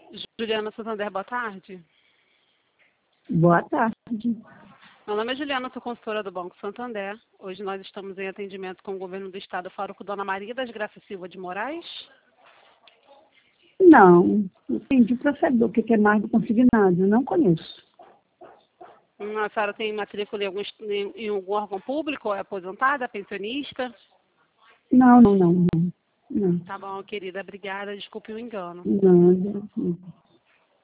Juliana Santander, boa tarde. Boa tarde. Meu nome é Juliana, sou consultora do Banco Santander. Hoje nós estamos em atendimento com o governo do estado. Falo com Dona Maria das Graças Silva de Moraes. Não entendi para saber o que é mais do consignado. Não conheço. A senhora tem matrícula em algum órgão público? É aposentada, pensionista? Não. Tá bom, querida. Obrigada. Desculpe o engano. Nada.